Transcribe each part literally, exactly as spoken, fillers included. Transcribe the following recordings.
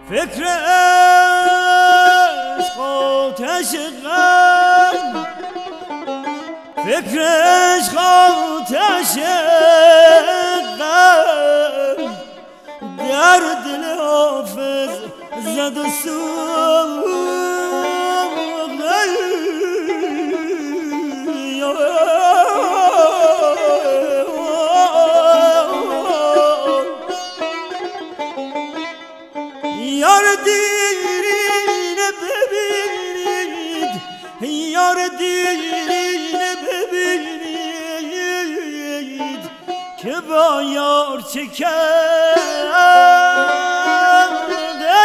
فکر عشق آتش غم، فکر عشق آتش غم در دل حافظ زد و سوخت. یار دیرینه ببینید، یار دیرینه ببینید که با یار چه کرده.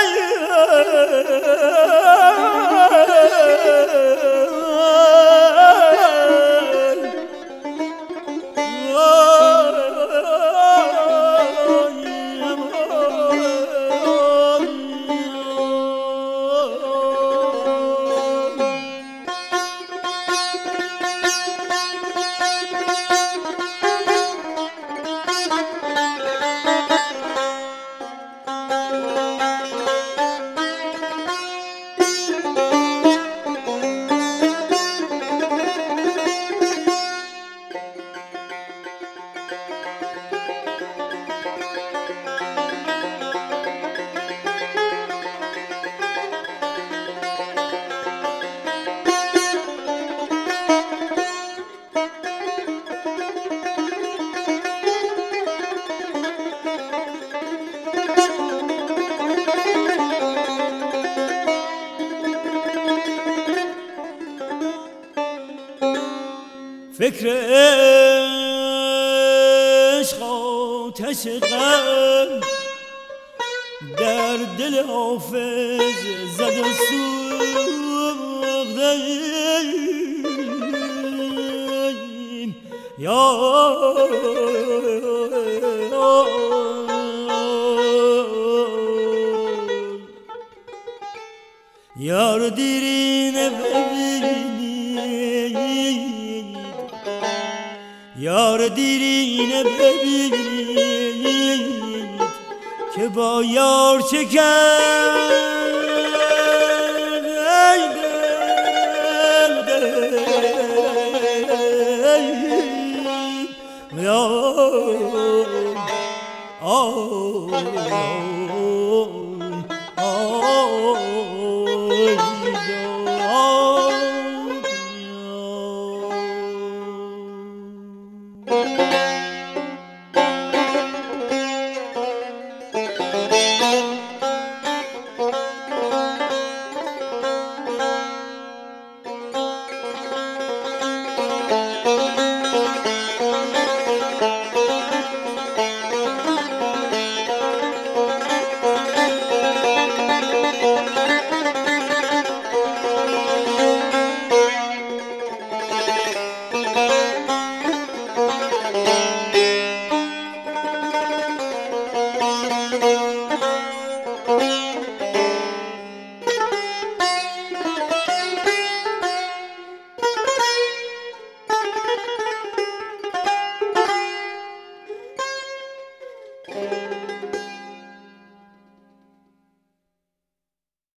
فکر عشق آتش غم در دل حافظ زد و سوخت. یار دیرینه ببینید، یار دیرینه ببینید که با یار چه کرد. Oh